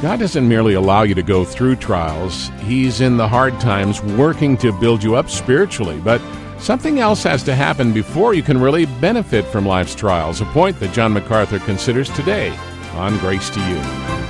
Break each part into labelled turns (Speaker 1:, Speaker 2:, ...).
Speaker 1: God doesn't merely allow you to go through trials. He's in the hard times working to build you up spiritually, but something else has to happen before you can really benefit from life's trials, a point that John MacArthur considers today on Grace to You.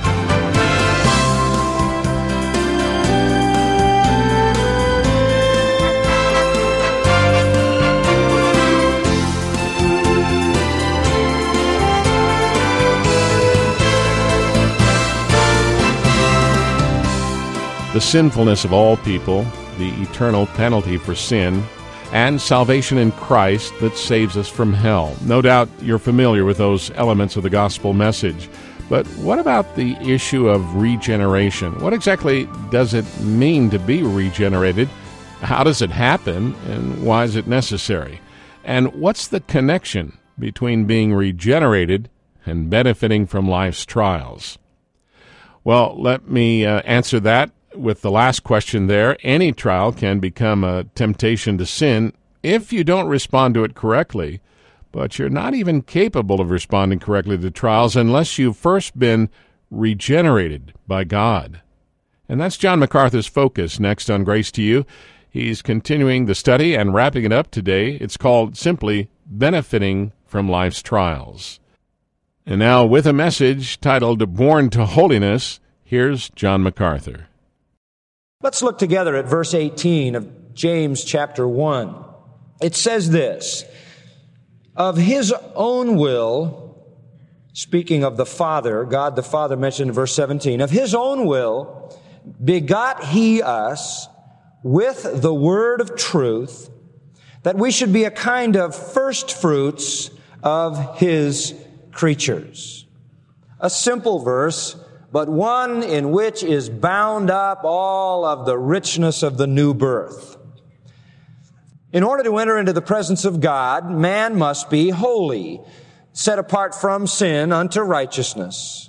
Speaker 1: The sinfulness of all people, the eternal penalty for sin, and salvation in Christ that saves us from hell. No doubt you're familiar with those elements of the gospel message. But what about the issue of regeneration? What exactly does it mean to be regenerated? How does it happen, and why is it necessary? And what's the connection between being regenerated and benefiting from life's trials? Well, let me answer that with the last question there. Any trial can become a temptation to sin if you don't respond to it correctly, but you're not even capable of responding correctly to trials unless you've first been regenerated by God. And that's John MacArthur's focus next on Grace to You. He's continuing the study and wrapping it up today. It's called simply Benefiting from Life's Trials. And now, with a message titled Born to Holiness, here's John MacArthur.
Speaker 2: Let's look together at verse 18 of James chapter 1. It says this, of his own will, speaking of the Father, God the Father mentioned in verse 17, of his own will begot he us with the word of truth, that we should be a kind of first fruits of his creatures. A simple verse, but one in which is bound up all of the richness of the new birth. In order to enter into the presence of God, man must be holy, set apart from sin unto righteousness.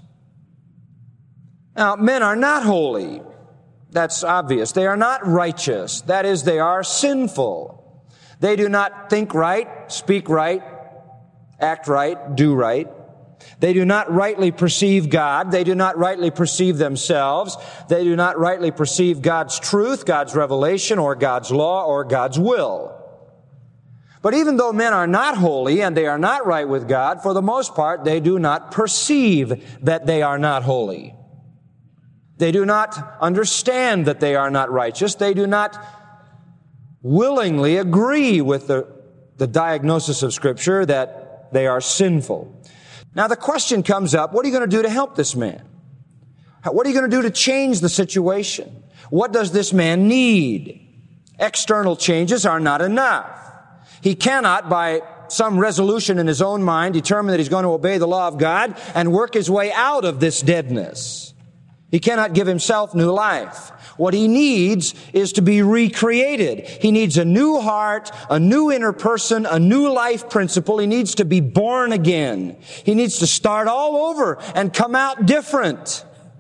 Speaker 2: Now, men are not holy. That's obvious. They are not righteous. That is, they are sinful. They do not think right, speak right, act right, do right. They do not rightly perceive God. They do not rightly perceive themselves. They do not rightly perceive God's truth, God's revelation, or God's law, or God's will. But even though men are not holy and they are not right with God, for the most part, they do not perceive that they are not holy. They do not understand that they are not righteous. They do not willingly agree with the diagnosis of Scripture that they are sinful. Now the question comes up, what are you going to do to help this man? What are you going to do to change the situation? What does this man need? External changes are not enough. He cannot, by some resolution in his own mind, determine that he's going to obey the law of God and work his way out of this deadness. He cannot give himself new life. What he needs is to be recreated. He needs a new heart, a new inner person, a new life principle. He needs to be born again. He needs to start all over and come out different.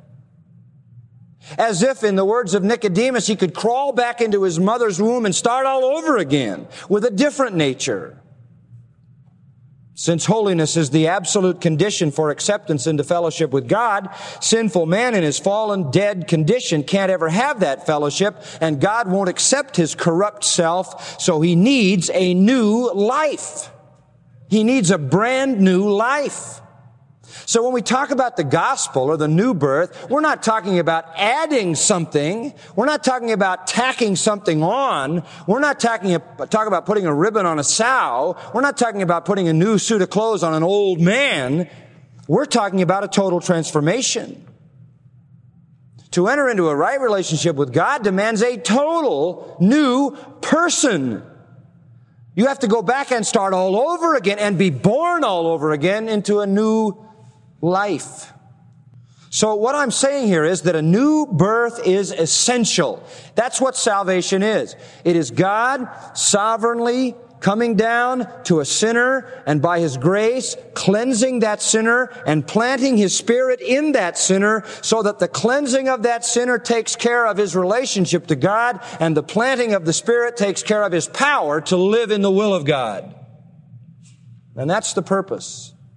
Speaker 2: As if, in the words of Nicodemus, he could crawl back into his mother's womb and start all over again with a different nature. Since holiness is the absolute condition for acceptance into fellowship with God, sinful man in his fallen, dead condition can't ever have that fellowship, and God won't accept his corrupt self, so he needs a new life. He needs a brand new life. So when we talk about the gospel or the new birth, we're not talking about adding something. We're not talking about tacking something on. We're not talking about putting a ribbon on a sow. We're not talking about putting a new suit of clothes on an old man. We're talking about a total transformation. To enter into a right relationship with God demands a total new person. You have to go back and start all over again and be born all over again into a new life. So what I'm saying here is that a new birth is essential. That's what salvation is. It is God sovereignly coming down to a sinner and by His grace cleansing that sinner and planting His Spirit in that sinner so that the cleansing of that sinner takes care of his relationship to God and the planting of the Spirit takes care of his power to live in the will of God. And that's the purpose.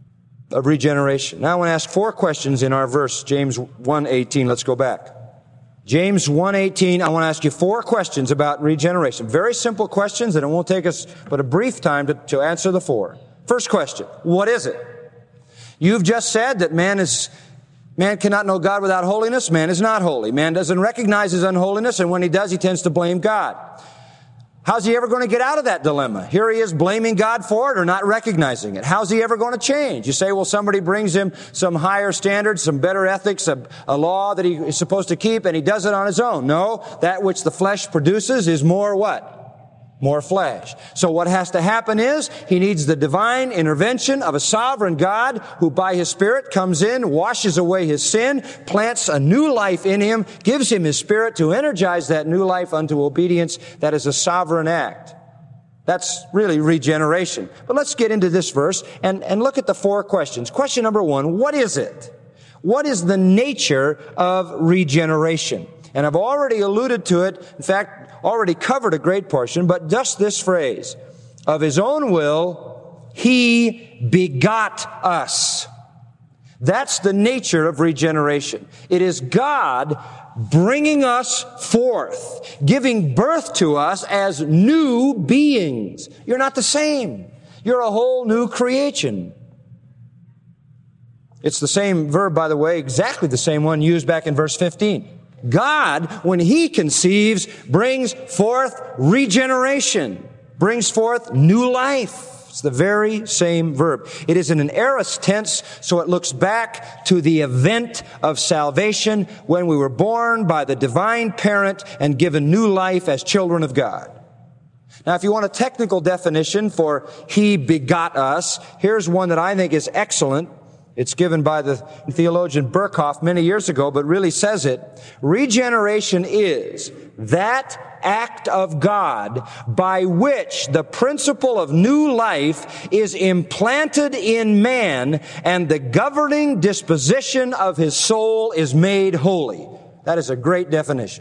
Speaker 2: of regeneration. Now I want to ask 4 questions in our verse, James 1:18. Let's go back. James 1:18, I want to ask you 4 questions about regeneration. Very simple questions, and it won't take us but a brief time to answer the 4. First question, what is it? You've just said that man cannot know God without holiness. Man is not holy. Man doesn't recognize his unholiness, and when he does, he tends to blame God. How's he ever going to get out of that dilemma? Here he is blaming God for it or not recognizing it. How's he ever going to change? You say, well, somebody brings him some higher standards, some better ethics, a law that he is supposed to keep, and he does it on his own. No, that which the flesh produces is more what? More flesh. So what has to happen is he needs the divine intervention of a sovereign God who by his Spirit comes in, washes away his sin, plants a new life in him, gives him his Spirit to energize that new life unto obedience. That is a sovereign act. That's really regeneration. But let's get into this verse and look at the 4 questions. Question number 1, what is it? What is the nature of regeneration? And I've already alluded to it. In fact, already covered a great portion, but just this phrase, of his own will, he begot us. That's the nature of regeneration. It is God bringing us forth, giving birth to us as new beings. You're not the same. You're a whole new creation. It's the same verb, by the way, exactly the same one used back in verse 15. God, when he conceives, brings forth regeneration, brings forth new life. It's the very same verb. It is in an aorist tense, so it looks back to the event of salvation when we were born by the divine parent and given new life as children of God. Now, if you want a technical definition for he begot us, here's one that I think is excellent. It's given by the theologian Berkhoff many years ago, but really says it. Regeneration is that act of God by which the principle of new life is implanted in man and the governing disposition of his soul is made holy. That is a great definition.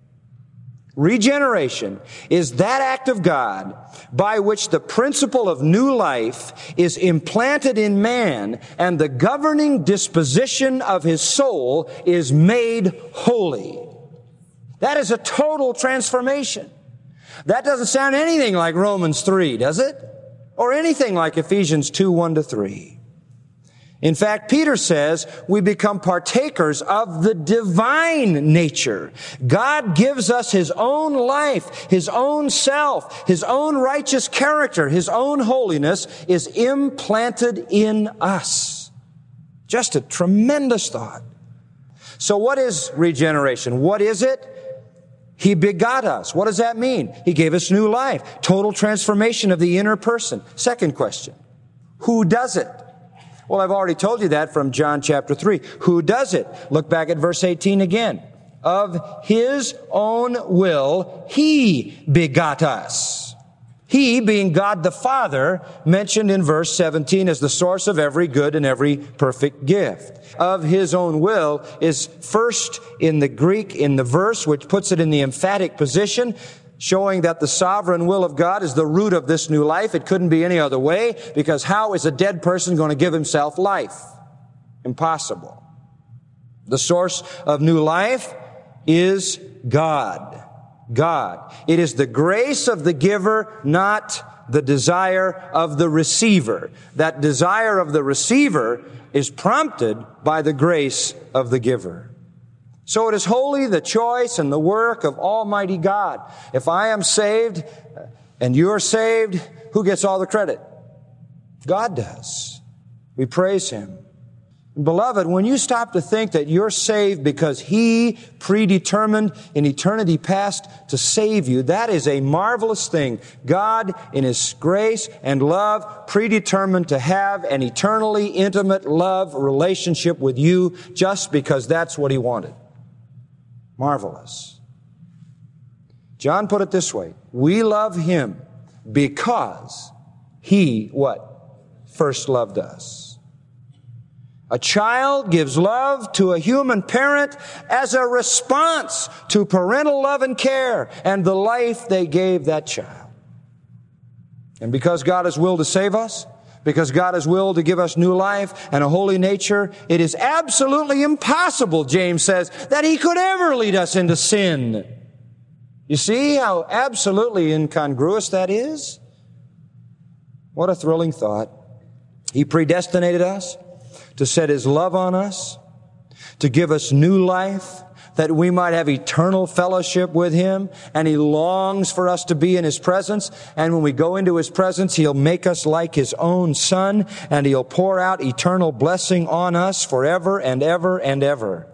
Speaker 2: Regeneration is that act of God by which the principle of new life is implanted in man and the governing disposition of his soul is made holy. That is a total transformation. That doesn't sound anything like Romans 3, does it? Or anything like Ephesians 2, 1-3. In fact, Peter says we become partakers of the divine nature. God gives us his own life, his own self, his own righteous character, his own holiness is implanted in us. Just a tremendous thought. So what is regeneration? What is it? He begot us. What does that mean? He gave us new life. Total transformation of the inner person. Second question. Who does it? Well, I've already told you that from John chapter 3. Who does it? Look back at verse 18 again. Of his own will, he begot us. He, being God the Father, mentioned in verse 17 as the source of every good and every perfect gift. Of his own will is first in the Greek in the verse, which puts it in the emphatic position, showing that the sovereign will of God is the root of this new life. It couldn't be any other way, because how is a dead person going to give himself life? Impossible. The source of new life is God. God. It is the grace of the giver, not the desire of the receiver. That desire of the receiver is prompted by the grace of the giver. So it is wholly the choice and the work of Almighty God. If I am saved and you're saved, who gets all the credit? God does. We praise him. Beloved, when you stop to think that you're saved because he predetermined in eternity past to save you, that is a marvelous thing. God, in his grace and love, predetermined to have an eternally intimate love relationship with you just because that's what he wanted. Marvelous. John put it this way. We love him because he, what? First loved us. A child gives love to a human parent as a response to parental love and care and the life they gave that child. And because God has willed to save us, because God has willed to give us new life and a holy nature, it is absolutely impossible, James says, that He could ever lead us into sin. You see how absolutely incongruous that is? What a thrilling thought. He predestinated us to set His love on us, to give us new life, that we might have eternal fellowship with Him, and He longs for us to be in His presence, and when we go into His presence, He'll make us like His own Son, and He'll pour out eternal blessing on us forever and ever and ever.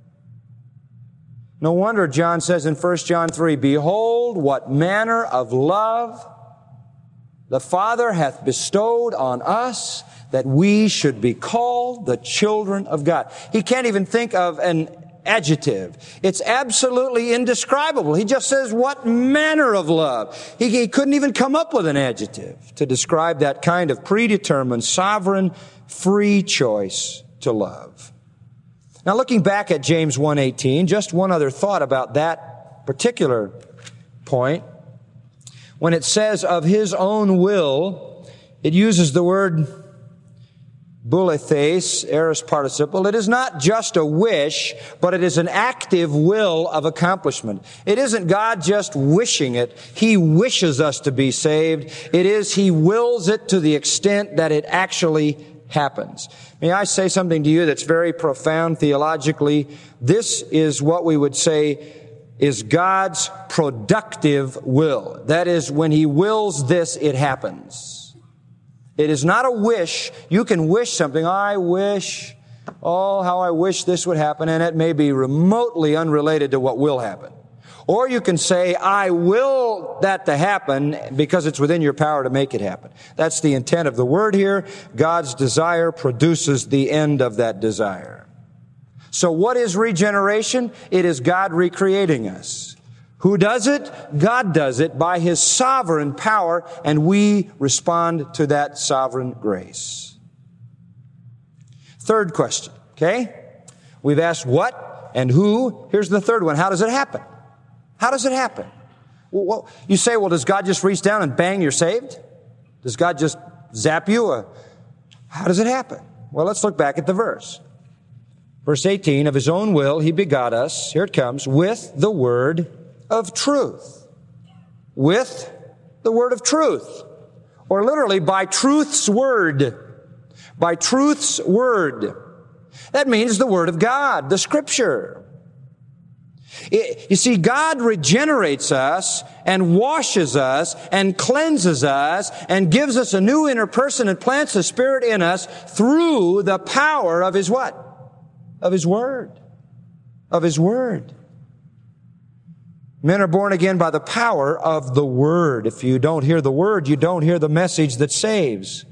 Speaker 2: No wonder John says in 1 John 3, "Behold, what manner of love the Father hath bestowed on us, that we should be called the children of God." He can't even think of an adjective. It's absolutely indescribable. He just says, what manner of love. He couldn't even come up with an adjective to describe that kind of predetermined, sovereign, free choice to love. Now, looking back at James 1:18, just one other thought about that particular point. When it says of His own will, it uses the word boulethes, aorist participle. It is not just a wish, but it is an active will of accomplishment. It isn't God just wishing it. He wishes us to be saved. It is He wills it to the extent that it actually happens. May I say something to you that's very profound theologically? This is what we would say is God's productive will. That is, when He wills this, it happens. It is not a wish. You can wish something. I wish, oh, how I wish this would happen, and it may be remotely unrelated to what will happen. Or you can say, I will that to happen, because it's within your power to make it happen. That's the intent of the word here. God's desire produces the end of that desire. So what is regeneration? It is God recreating us. Who does it? God does it by His sovereign power, and we respond to that sovereign grace. Third question, okay? We've asked what and who. Here's the third one. How does it happen? How does it happen? Well, you say, well, does God just reach down and bang, you're saved? Does God just zap you? How does it happen? Well, let's look back at the verse. Verse 18, of His own will He begot us, here it comes, with the word of truth. With the word of truth. Or literally, by truth's word. By truth's word. That means the word of God, the Scripture. You see, God regenerates us and washes us and cleanses us and gives us a new inner person and plants the Spirit in us through the power of His what? Of His Word. Of His Word. Men are born again by the power of the Word. If you don't hear the Word, you don't hear the message that saves.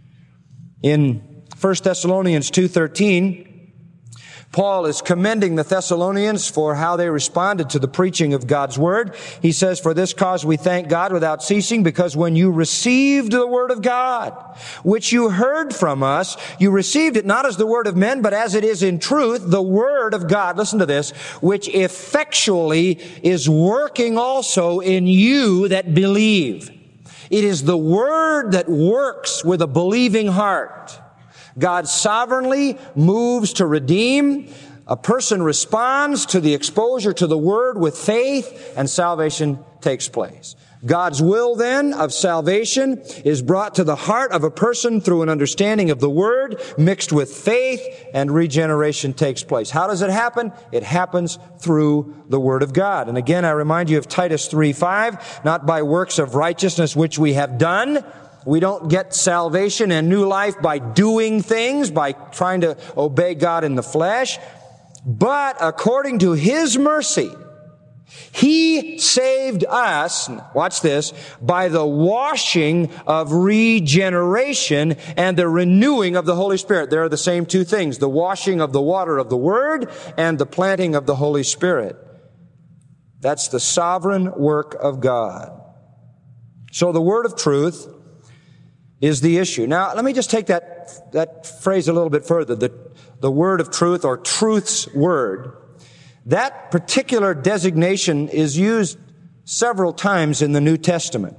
Speaker 2: In 1 Thessalonians 2:13, Paul is commending the Thessalonians for how they responded to the preaching of God's Word. He says, for this cause we thank God without ceasing, because when you received the Word of God, which you heard from us, you received it not as the word of men, but as it is in truth, the Word of God, listen to this, which effectually is working also in you that believe. It is the Word that works with a believing heart. God sovereignly moves to redeem. A person responds to the exposure to the Word with faith, and salvation takes place. God's will then of salvation is brought to the heart of a person through an understanding of the Word mixed with faith, and regeneration takes place. How does it happen? It happens through the Word of God. And again, I remind you of Titus 3:5, not by works of righteousness which we have done. We don't get salvation and new life by doing things, by trying to obey God in the flesh. But according to His mercy, He saved us, watch this, by the washing of regeneration and the renewing of the Holy Spirit. They're the same two things, the washing of the water of the Word and the planting of the Holy Spirit. That's the sovereign work of God. So the word of truth is the issue. Now, let me just take that phrase a little bit further. The word of truth, or truth's word. That particular designation is used several times in the New Testament.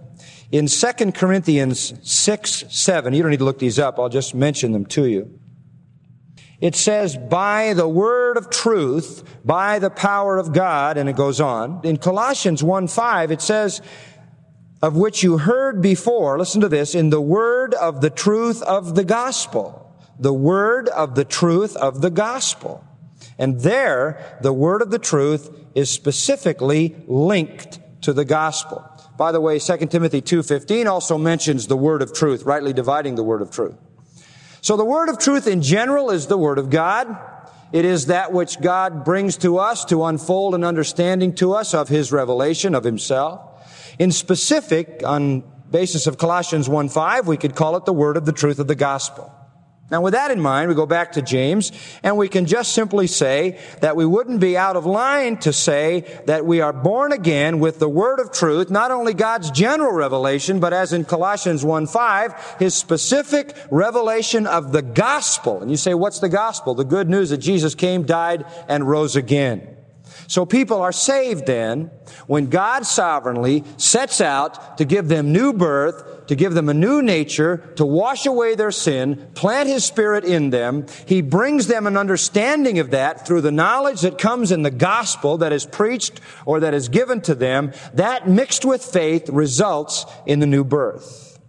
Speaker 2: In 2 Corinthians 6, 7, you don't need to look these up, I'll just mention them to you. It says, by the word of truth, by the power of God, and it goes on. In Colossians 1:5, it says, of which you heard before, listen to this, in the word of the truth of the gospel. The word of the truth of the gospel. And there, the word of the truth is specifically linked to the gospel. By the way, 2 Timothy 2:15 also mentions the word of truth, rightly dividing the word of truth. So the word of truth in general is the word of God. It is that which God brings to us to unfold an understanding to us of His revelation of Himself. In specific, on basis of Colossians 1:5, we could call it the word of the truth of the gospel. Now with that in mind, we go back to James, and we can just simply say that we wouldn't be out of line to say that we are born again with the word of truth, not only God's general revelation, but as in Colossians 1:5, His specific revelation of the gospel. And you say, what's the gospel? The good news that Jesus came, died, and rose again. So people are saved then when God sovereignly sets out to give them new birth, to give them a new nature, to wash away their sin, plant His Spirit in them. He brings them an understanding of that through the knowledge that comes in the gospel that is preached or that is given to them. That mixed with faith results in the new birth.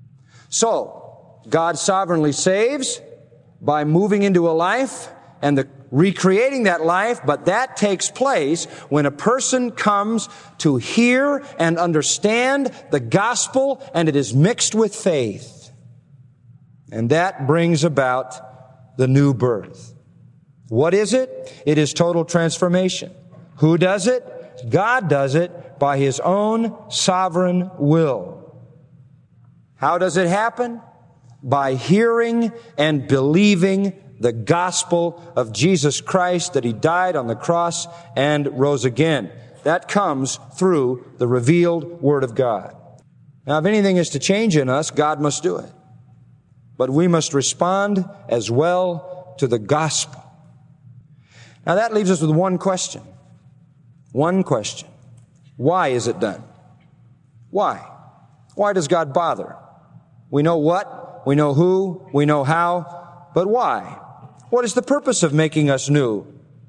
Speaker 2: So, God sovereignly saves by moving into a life and recreating that life, but that takes place when a person comes to hear and understand the gospel and it is mixed with faith. And that brings about the new birth. What is it? It is total transformation. Who does it? God does it by His own sovereign will. How does it happen? By hearing and believing the gospel of Jesus Christ, that He died on the cross and rose again. That comes through the revealed Word of God. Now, if anything is to change in us, God must do it. But we must respond as well to the gospel. Now, that leaves us with one question. One question. Why is it done? Why? Why does God bother? We know what, we know who, we know how, but why? What is the purpose of making us new?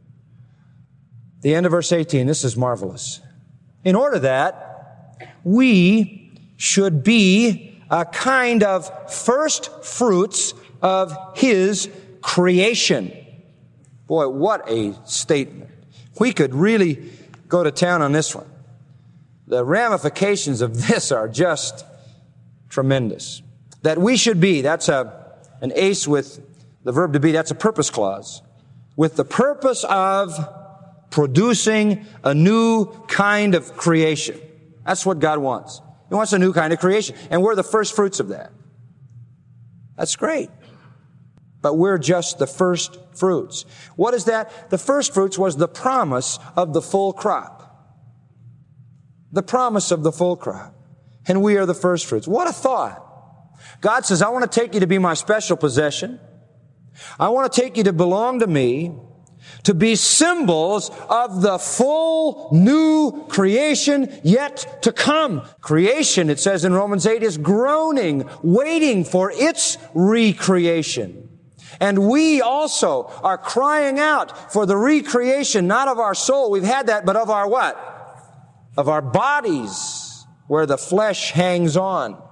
Speaker 2: The end of verse 18, this is marvelous. In order that we should be a kind of first fruits of His creation. Boy, what a statement. We could really go to town on this one. The ramifications of this are just tremendous. That we should be, that's an ace with the verb to be, that's a purpose clause. With the purpose of producing a new kind of creation. That's what God wants. He wants a new kind of creation. And we're the first fruits of that. That's great. But we're just the first fruits. What is that? The first fruits was the promise of the full crop. The promise of the full crop. And we are the first fruits. What a thought. God says, I want to take you to be my special possession. I want to take you to belong to me, to be symbols of the full new creation yet to come. Creation, it says in Romans 8, is groaning, waiting for its recreation. And we also are crying out for the recreation, not of our soul, we've had that, but of our what? Of our bodies, where the flesh hangs on.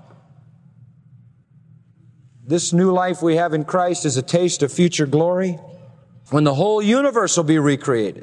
Speaker 2: This new life we have in Christ is a taste of future glory when the whole universe will be recreated.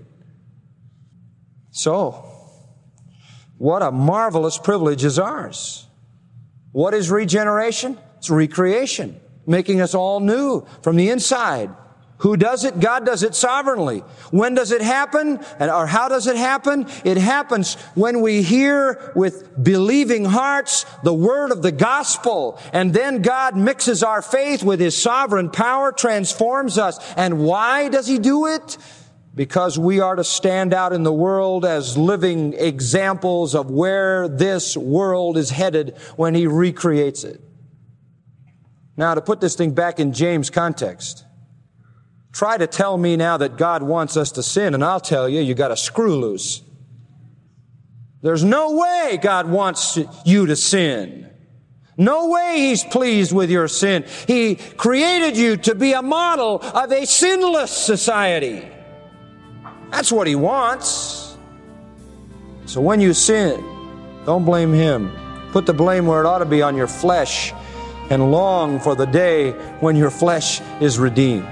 Speaker 2: So, what a marvelous privilege is ours. What is regeneration? It's recreation, making us all new from the inside. Who does it? God does it sovereignly. When does it happen? Or how does it happen? It happens when we hear with believing hearts the word of the gospel. And then God mixes our faith with His sovereign power, transforms us. And why does He do it? Because we are to stand out in the world as living examples of where this world is headed when He recreates it. Now, to put this thing back in James' context, try to tell me now that God wants us to sin, and I'll tell you, you got a screw loose. There's no way God wants you to sin. No way He's pleased with your sin. He created you to be a model of a sinless society. That's what He wants. So when you sin, don't blame Him. Put the blame where it ought to be, on your flesh, and long for the day when your flesh is redeemed.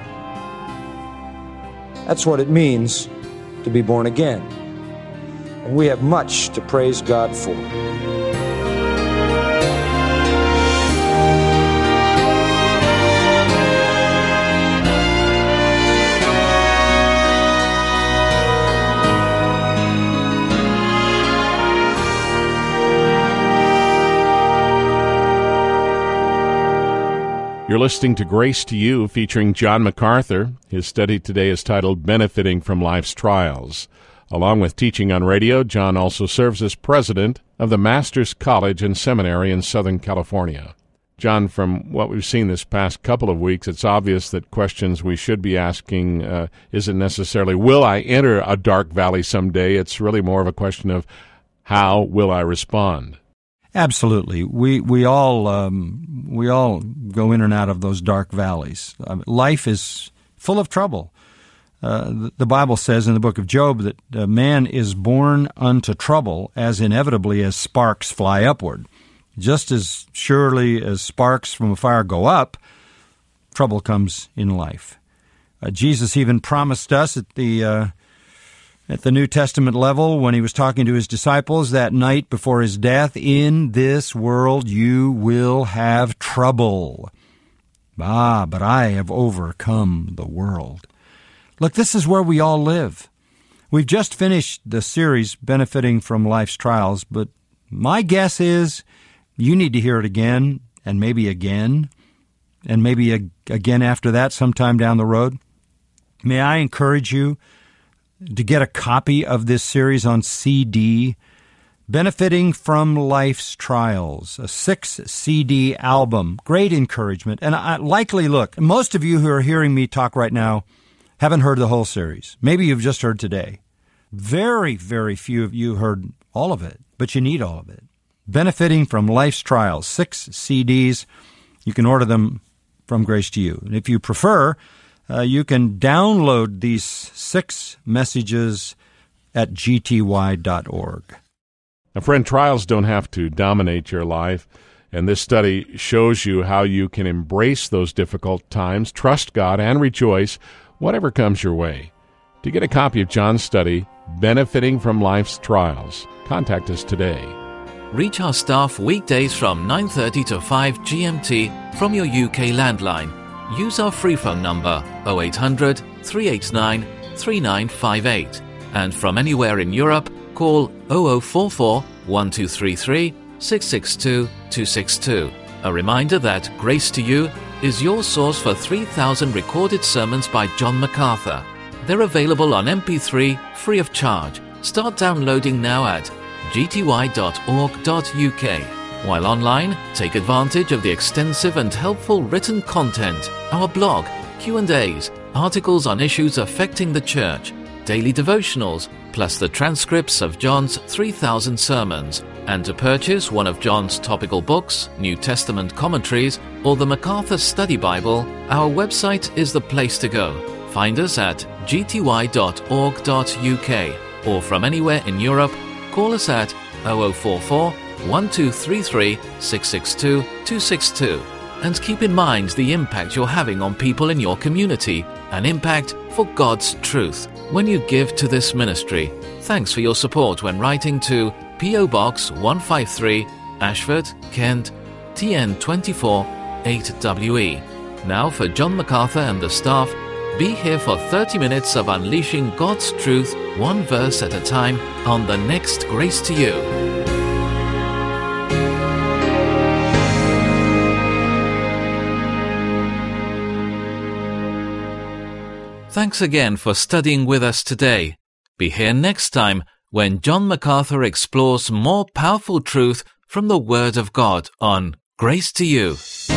Speaker 2: That's what it means to be born again. And we have much to praise God for.
Speaker 1: You're listening to Grace to You, featuring John MacArthur. His study today is titled Benefiting from Life's Trials. Along with teaching on radio, John also serves as president of the Master's College and Seminary in Southern California. John, from what we've seen this past couple of weeks, it's obvious that questions we should be asking isn't necessarily, will I enter a dark valley someday? It's really more of a question of, how will I respond?
Speaker 3: Absolutely. We all go in and out of those dark valleys. Life is full of trouble. The Bible says in the book of Job that man is born unto trouble as inevitably as sparks fly upward. Just as surely as sparks from a fire go up, trouble comes in life. Jesus even promised us at the New Testament level, when He was talking to His disciples that night before His death, in this world you will have trouble. But I have overcome the world. Look, this is where we all live. We've just finished the series, Benefiting from Life's Trials, but my guess is you need to hear it again, and maybe again again after that sometime down the road. May I encourage you to get a copy of this series on CD, Benefiting from Life's Trials, a 6-CD album. Great encouragement. And look, most of you who are hearing me talk right now haven't heard the whole series. Maybe you've just heard today. Very, very few of you heard all of it, but you need all of it. Benefiting from Life's Trials, 6 CDs. You can order them from Grace to You. And if you prefer, you can download these 6 messages at gty.org.
Speaker 1: Now, friend, trials don't have to dominate your life, and this study shows you how you can embrace those difficult times, trust God, and rejoice whatever comes your way. To get a copy of John's study, Benefiting from Life's Trials, contact us today.
Speaker 4: Reach our staff weekdays from 9:30 to 5 GMT from your UK landline. Use our free phone number 0800 389 3958, and from anywhere in Europe, call 0044 1233 662 262. A reminder that Grace to You is your source for 3,000 recorded sermons by John MacArthur. They're available on MP3 free of charge. Start downloading now at gty.org.uk. While online, take advantage of the extensive and helpful written content, our blog, Q&As, articles on issues affecting the church, daily devotionals, plus the transcripts of John's 3,000 sermons. And to purchase one of John's topical books, New Testament commentaries, or the MacArthur Study Bible, our website is the place to go. Find us at gty.org.uk, or from anywhere in Europe, call us at 0044 1233 662 262. And keep in mind the impact you're having on people in your community, an impact for God's truth. When you give to this ministry, thanks for your support when writing to P.O. Box 153, Ashford, Kent, TN24 8WE. Now for John MacArthur and the staff, be here for 30 minutes of unleashing God's truth, one verse at a time, on the next Grace to You. Thanks again for studying with us today. Be here next time when John MacArthur explores more powerful truth from the Word of God on Grace to You.